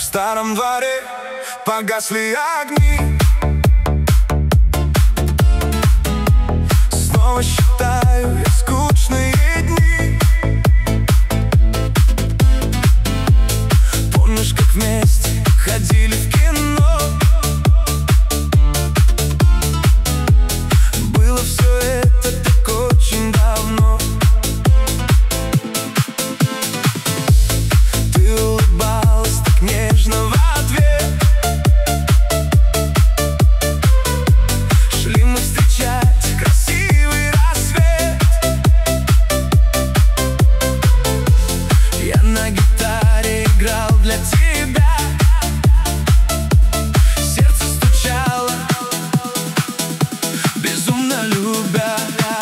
старом дворе погасли огни. Снова считаю я скучные дни. Помнишь, как вместе ходили в кино? Было все это так очень давно. Ты улыбалась так нежно в ответ. Шли мы встречать красивый рассвет. Я на гитаре играл для тебя. Сердце стучало, безумно любя.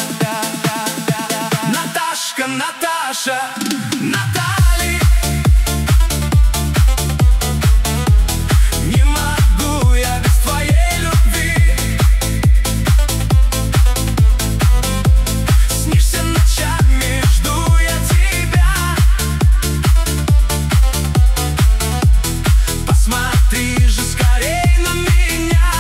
Наташка, Наташа, Натали. Не могу я без твоей любви. Снишься ночами, жду я тебя. Посмотри же скорей на меня.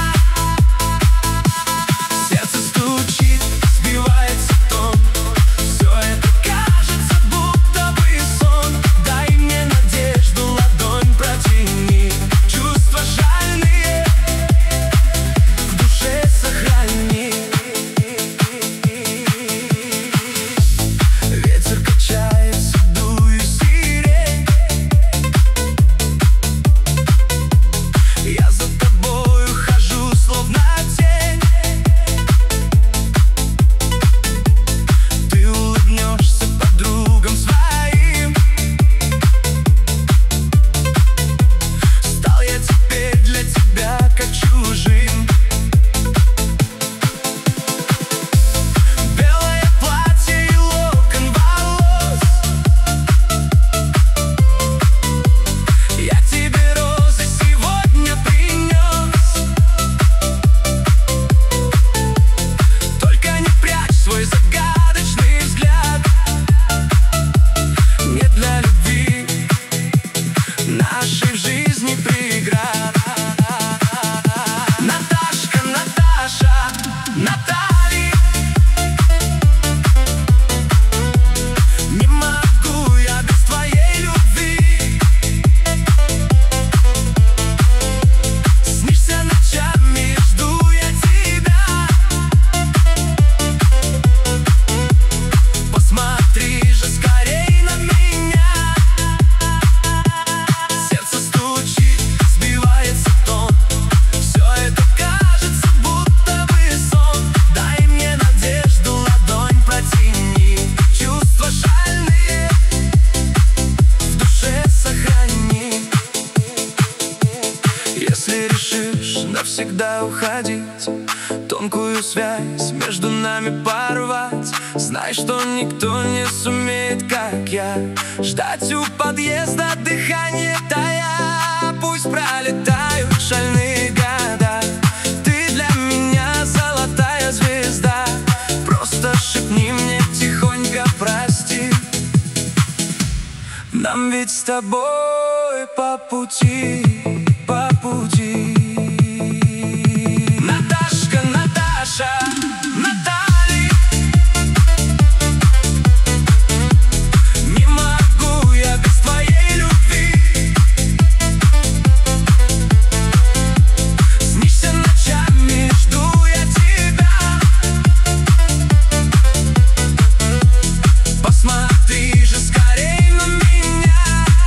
Сердце стучит, сбивается тон. Все это кажется будто бы сон. Дай мне надежду, ладонь протяни. Чувства жальные в душе сохрани. Ветер качается, дует сирень. Я за тобою хожу, словно тень. Ты улыбнешься подругам своим. Стал я теперь для тебя как чужим. Белое платье и локон волос. Я тебе розы сегодня принес. Только не прячь свой загадочный взгляд. Нет для любви нашей в жизни преград. Наташка, Наташа, Натали. Не могу я без твоей любви. Снишься ночами, жду я тебя. Посмотри же скорей на меня. Сердце стучит, сбивается тон. Все это кажется будто бы сон. Дай мне надежду, ладонь протяни. Чувства жальные в душе сохрани. Если решишь навсегда уходить, тонкую связь между нами порвать, знай, что никто не сумеет, как я, ждать у подъезда, дыхание тая. Пусть пролетают шальные года, ты для меня золотая звезда. Просто шепни мне тихонько прости. Нам ведь с тобой по пути, по пути. Наташка, Наташа, Натали. Не могу я без твоей любви. Снишься ночами, жду я тебя. Посмотри же скорей на меня.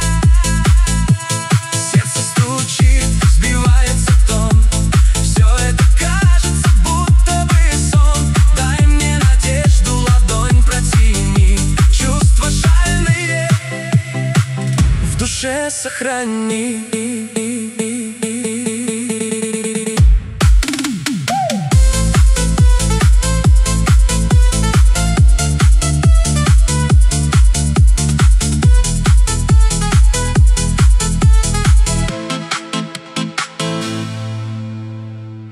Сердце стучит, сбивается тон. Все это кажется будто бы сон. Дай мне надежду, ладонь протяни. Чувства жальные в душе сохрани.